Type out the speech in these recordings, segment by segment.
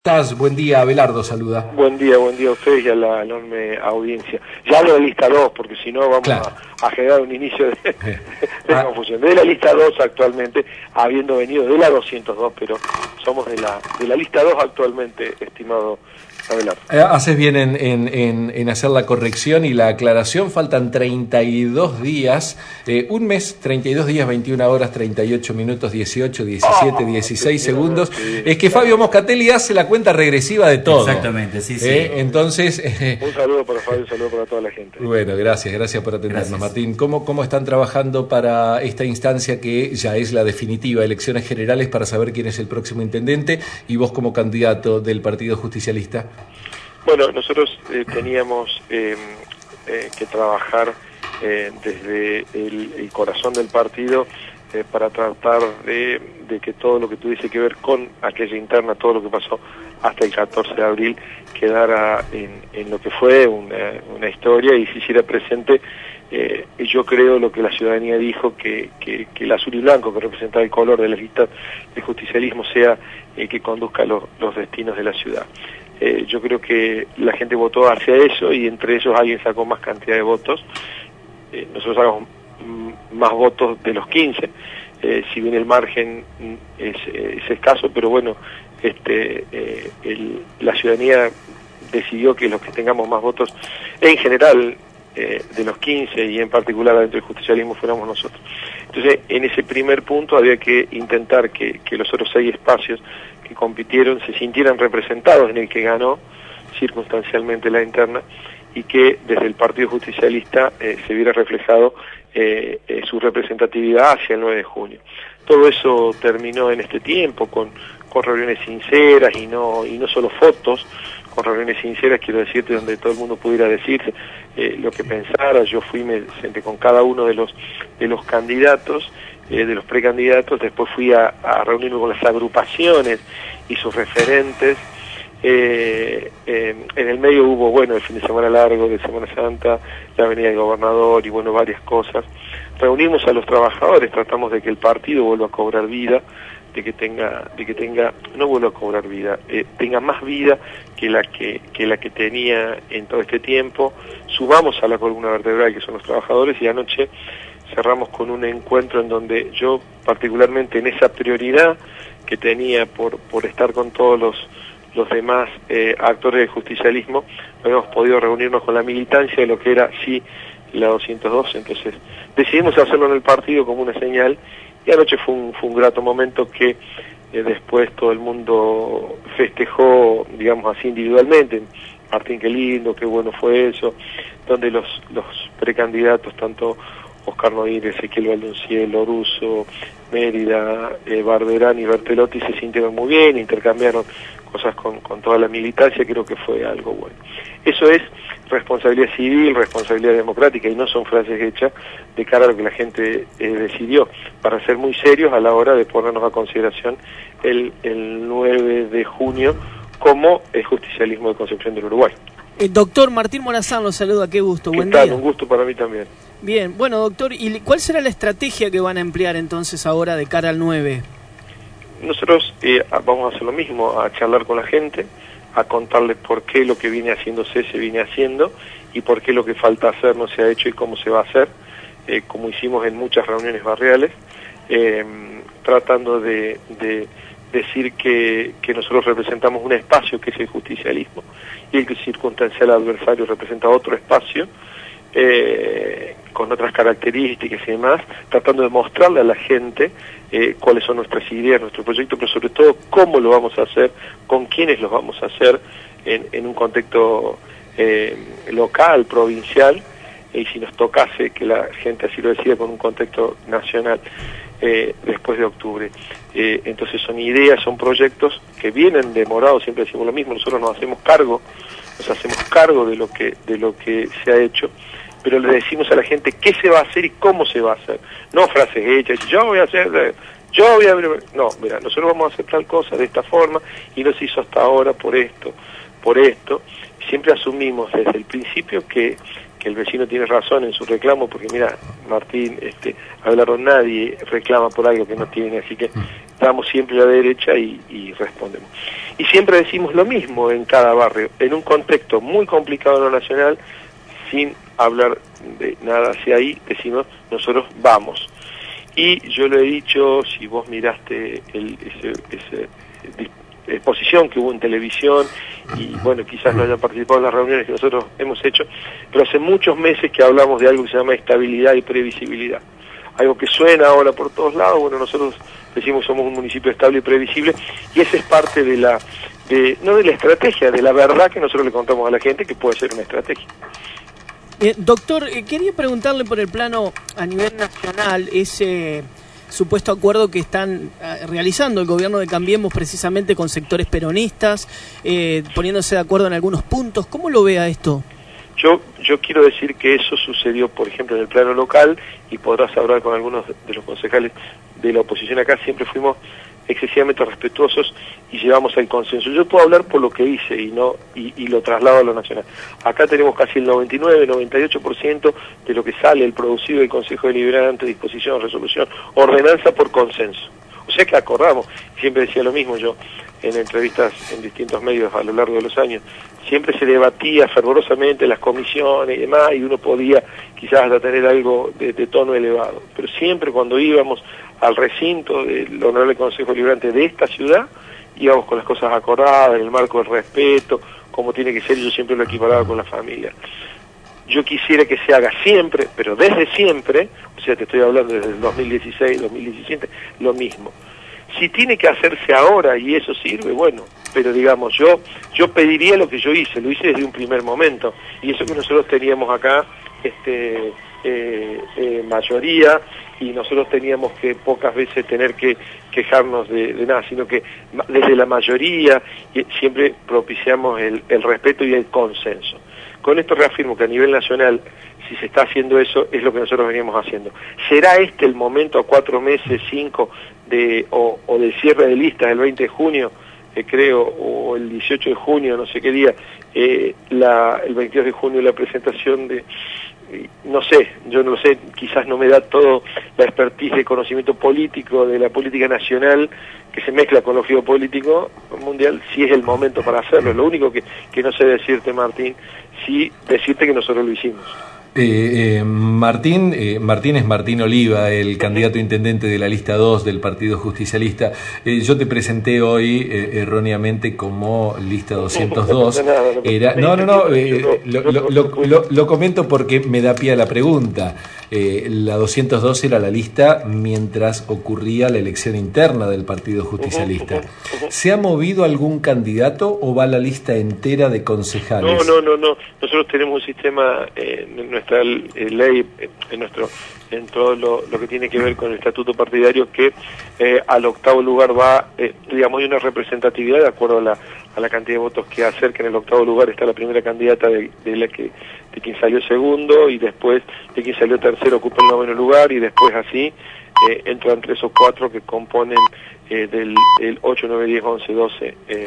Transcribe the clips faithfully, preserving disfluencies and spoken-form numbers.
¿Estás? Buen día, Abelardo saluda. Buen día, buen día a ustedes y a la enorme audiencia. Ya hablo de lista dos, porque si no vamos claro. a, a generar un inicio de, de ah. confusión. De la lista dos actualmente, habiendo venido de la doscientos dos, pero somos de la de la lista dos actualmente, estimado Abelardo. Eh, haces bien en, en, en, en hacer la corrección y la aclaración. Faltan treinta y dos días, eh, un mes, treinta y dos días, veintiuna horas, treinta y ocho minutos, dieciocho, diecisiete, oh, dieciséis segundos. Sí, es que Fabio Moscatelli hace la cuenta regresiva de todo. Exactamente, sí, sí. Eh, entonces... Eh, un saludo para Fabio, un saludo para toda la gente. Bueno, gracias, gracias por atendernos, gracias. Martín. ¿Cómo, ¿Cómo están trabajando para esta instancia que ya es la definitiva, elecciones generales para saber quién es el próximo intendente y vos como candidato del Partido Justicialista? Bueno, nosotros eh, teníamos eh, eh, que trabajar eh, desde el, el corazón del partido eh, para tratar de, de que todo lo que tuviese que ver con aquella interna, todo lo que pasó hasta el catorce de abril, quedara en, en lo que fue una, una historia y se hiciera presente, eh, yo creo, lo que la ciudadanía dijo, que, que, que el azul y blanco, que representa el color de las listas de justicialismo, sea el que conduzca los, los destinos de la ciudad. Eh, yo creo que la gente votó hacia eso y entre ellos alguien sacó más cantidad de votos. Eh, nosotros sacamos más votos de los quince, eh, si bien el margen es, es escaso, pero bueno, este, eh, el, la ciudadanía decidió que los que tengamos más votos en general eh, de los quince y en particular dentro del justicialismo fuéramos nosotros. Entonces, en ese primer punto había que intentar que, que los otros seis espacios que compitieron se sintieran representados en el que ganó circunstancialmente la interna y que desde el Partido Justicialista eh, se viera reflejado eh, eh, su representatividad hacia el nueve de junio. Todo eso terminó en este tiempo con, con reuniones sinceras y no, y no solo fotos, con reuniones sinceras, quiero decirte, donde todo el mundo pudiera decir eh, lo que pensara. Yo fui, me senté con cada uno de los, de los candidatos, eh, de los precandidatos, después fui a, a reunirme con las agrupaciones y sus referentes. Eh, eh, en el medio hubo, bueno, el fin de semana largo de Semana Santa, la Avenida del Gobernador y bueno, varias cosas. Reunimos a los trabajadores, tratamos de que el partido vuelva a cobrar vida, de que tenga, de que tenga, no vuelva a cobrar vida, eh, tenga más vida que la que, que la que tenía en todo este tiempo. Subamos a la columna vertebral que son los trabajadores y anoche cerramos con un encuentro en donde yo particularmente en esa prioridad que tenía por, por estar con todos los los demás eh, actores del justicialismo, hemos podido reunirnos con la militancia de lo que era, sí, la doscientos dos, entonces decidimos hacerlo en el partido como una señal, y anoche fue un, fue un grato momento que eh, después todo el mundo festejó, digamos así, individualmente. Martín, qué lindo, qué bueno fue eso, donde los, los precandidatos, tanto Oscar Noir, Ezequiel Valdoncielo, Russo, Mérida, eh, Barberán y Bertelotti se sintieron muy bien, intercambiaron cosas con, con toda la militancia, creo que fue algo bueno. Eso es responsabilidad civil, responsabilidad democrática, y no son frases hechas de cara a lo que la gente eh, decidió, para ser muy serios a la hora de ponernos a consideración el, el nueve de junio como el justicialismo de Concepción del Uruguay. El doctor Martín Morazán lo saluda, qué gusto, ¿Qué buen tal? día. Un gusto para mí también. Bien, bueno doctor, ¿y cuál será la estrategia que van a emplear entonces ahora de cara al nueve? Nosotros eh, vamos a hacer lo mismo, a charlar con la gente, a contarles por qué lo que viene haciéndose se viene haciendo y por qué lo que falta hacer no se ha hecho y cómo se va a hacer, eh, como hicimos en muchas reuniones barriales, eh, tratando de, de decir que, que nosotros representamos un espacio que es el justicialismo y el que circunstancial adversario representa otro espacio, eh, con otras características y demás, tratando de mostrarle a la gente eh, cuáles son nuestras ideas, nuestro proyecto, pero sobre todo cómo lo vamos a hacer, con quiénes lo vamos a hacer en, en un contexto eh, local, provincial, y si nos tocase que la gente así lo decida, con un contexto nacional eh, después de octubre. Eh, entonces son ideas, son proyectos que vienen demorados, siempre decimos lo mismo, nosotros nos hacemos cargo, nos hacemos cargo de lo que, de lo que se ha hecho, pero le decimos a la gente qué se va a hacer y cómo se va a hacer, no frases hechas, yo voy a hacer, yo voy a... No, mira, nosotros vamos a hacer tal cosa de esta forma y no se hizo hasta ahora por esto, por esto. Siempre asumimos desde el principio que, que el vecino tiene razón en su reclamo, porque mira, Martín, este, hablaron, nadie reclama por algo que no tiene, así que damos siempre a la derecha y, y respondemos. Y siempre decimos lo mismo en cada barrio, en un contexto muy complicado en lo nacional, sin hablar de nada hacia ahí, decimos nosotros vamos. Y yo lo he dicho, si vos miraste el, ese, ese exposición que hubo en televisión, y bueno, quizás no hayan participado en las reuniones que nosotros hemos hecho, pero hace muchos meses que hablamos de algo que se llama estabilidad y previsibilidad. Algo que suena ahora por todos lados, bueno, nosotros decimos que somos un municipio estable y previsible, y esa es parte de la, de, no de la estrategia, de la verdad que nosotros le contamos a la gente que puede ser una estrategia. Eh, doctor, eh, quería preguntarle por el plano a nivel nacional, ese supuesto acuerdo que están eh, realizando el gobierno de Cambiemos precisamente con sectores peronistas, eh, poniéndose de acuerdo en algunos puntos. ¿Cómo lo ve a esto? Yo, yo quiero decir que eso sucedió, por ejemplo, en el plano local, y podrás hablar con algunos de los concejales de la oposición acá, siempre fuimos excesivamente respetuosos y llevamos el consenso. Yo puedo hablar por lo que hice y no y, y lo traslado a lo nacional. Acá tenemos casi el noventa y nueve, noventa y ocho por ciento de lo que sale, el producido del Consejo Deliberante, disposición, resolución, ordenanza por consenso. O sea que acordamos, siempre decía lo mismo yo en entrevistas en distintos medios a lo largo de los años, siempre se debatía fervorosamente las comisiones y demás, y uno podía quizás hasta tener algo de, de tono elevado, pero siempre cuando íbamos al recinto del Honorable Consejo Deliberante de esta ciudad, íbamos con las cosas acordadas, en el marco del respeto, como tiene que ser, y yo siempre lo equiparaba con la familia. Yo quisiera que se haga siempre, pero desde siempre, o sea, te estoy hablando desde el dos mil dieciséis, dos mil diecisiete, lo mismo. Si tiene que hacerse ahora y eso sirve, bueno, pero digamos, yo yo pediría lo que yo hice, lo hice desde un primer momento, y eso que nosotros teníamos acá, este eh, eh, mayoría, y nosotros teníamos que pocas veces tener que quejarnos de, de nada, sino que desde la mayoría siempre propiciamos el, el respeto y el consenso. Con esto reafirmo que a nivel nacional, si se está haciendo eso, es lo que nosotros veníamos haciendo. ¿Será este el momento a cuatro meses, cinco, de o, o del cierre de listas el veinte de junio, eh, creo, o el dieciocho de junio, no sé qué día, eh, la, el veintidós de junio la presentación de... No sé, yo no lo sé, quizás no me da todo la expertise de conocimiento político, de la política nacional, que se mezcla con lo geopolítico mundial, si es el momento para hacerlo. Lo único que, que no sé decirte, Martín, sí decirte que nosotros lo hicimos. Eh, eh, Martín, eh, Martín es Martín Oliva, el candidato a intendente de la lista dos del Partido Justicialista. Eh, yo te presenté hoy eh, erróneamente como lista doscientos dos. Era, no, no, no, eh, lo, lo, lo, lo, lo comento porque me da pie a la pregunta. Eh, la doscientos dos era la lista mientras ocurría la elección interna del Partido Justicialista. ¿Se ha movido algún candidato o va la lista entera de concejales? No, no, no, no. Nosotros tenemos un sistema eh, en nuestra ley, en nuestro en todo lo, lo que tiene que ver con el estatuto partidario, que eh, al octavo lugar va, eh, digamos, hay una representatividad de acuerdo a la, a la cantidad de votos que acerca. En el octavo lugar está la primera candidata de, de la que de quien salió segundo, y después de quien salió tercero ocupa el noveno lugar, y después así eh, entran tres o cuatro que componen eh, del el ocho, nueve, diez, once, doce eh,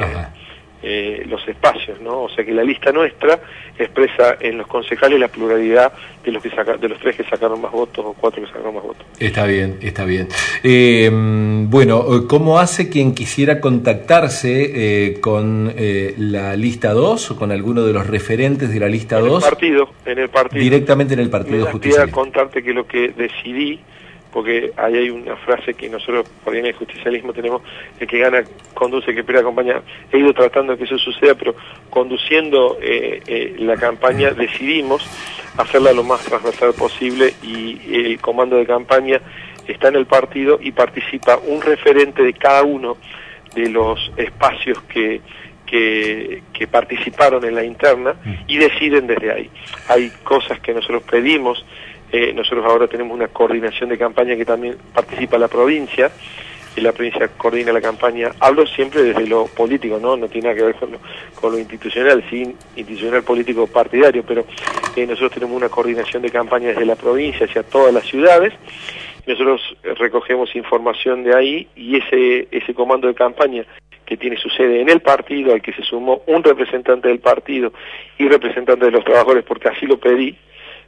eh, los espacios, ¿no? O sea que la lista nuestra expresa en los concejales la pluralidad de los que saca, de los tres que sacaron más votos o cuatro que sacaron más votos. Está bien, está bien. Eh, bueno, ¿cómo hace quien quisiera contactarse eh, con eh, la lista dos o con alguno de los referentes de la lista dos? En el partido, en el partido. Directamente en el Partido Justicialista. Quería contarte que lo que decidí, porque ahí hay una frase que nosotros, por ahí en el justicialismo tenemos, el que gana conduce, el que pierde acompaña. He ido tratando de que eso suceda, pero conduciendo eh, eh, la campaña decidimos hacerla lo más transversal posible, y el comando de campaña está en el partido y participa un referente de cada uno de los espacios que Que, que participaron en la interna, y deciden desde ahí. Hay cosas que nosotros pedimos, eh, nosotros ahora tenemos una coordinación de campaña que también participa la provincia, y la provincia coordina la campaña. Hablo siempre desde lo político, no no tiene nada que ver con lo, con lo institucional, sí, institucional, político, partidario, pero eh, nosotros tenemos una coordinación de campaña desde la provincia hacia todas las ciudades. Nosotros recogemos información de ahí, y ese ese comando de campaña, que tiene su sede en el partido, al que se sumó un representante del partido y representante de los trabajadores, porque así lo pedí,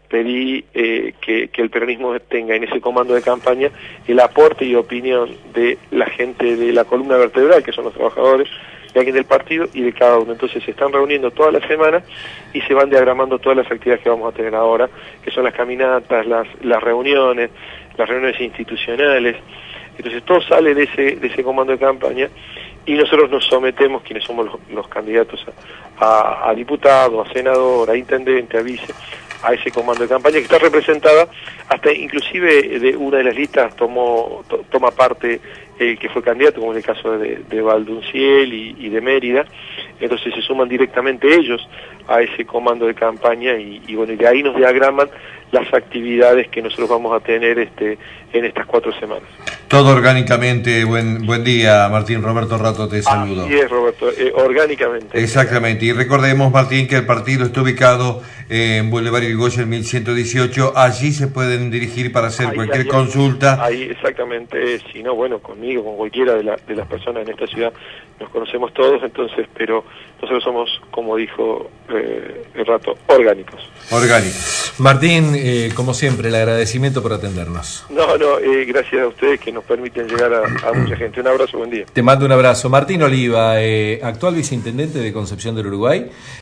pedí eh, que, que el peronismo tenga en ese comando de campaña el aporte y opinión de la gente de la columna vertebral, que son los trabajadores de alguien del partido y de cada uno. Entonces se están reuniendo toda la semana y se van diagramando todas las actividades que vamos a tener ahora, que son las caminatas, las, las reuniones, las reuniones institucionales. Entonces todo sale de ese, de ese comando de campaña y nosotros nos sometemos, quienes somos los, los candidatos a, a, a diputado, a senador, a intendente, a vice, a ese comando de campaña que está representada, hasta inclusive de una de las listas tomó to, toma parte el que fue candidato, como en el caso de, de Valdunciel y, y de Mérida. Entonces se suman directamente ellos a ese comando de campaña y, y bueno, y de ahí nos diagraman las actividades que nosotros vamos a tener este en estas cuatro semanas. Todo orgánicamente. Buen buen día, Martín. Roberto Rato te saludo. Así es, Roberto, eh, orgánicamente. Exactamente. Y recordemos, Martín, que el partido está ubicado en Boulevard Irigoyen mil ciento dieciocho. Allí se pueden dirigir para hacer ahí, cualquier ahí, consulta. Ahí, exactamente. Si no, bueno, conmigo, con cualquiera de, la, de las personas en esta ciudad, nos conocemos todos, entonces, pero nosotros somos, como dijo eh, el Rato, orgánicos. Orgánicos. Martín, eh, como siempre, el agradecimiento por atendernos. No, no, eh, gracias a ustedes que nos permiten llegar a, a mucha gente. Un abrazo, buen día. Te mando un abrazo. Martín Oliva, eh, actual viceintendente de Concepción del Uruguay.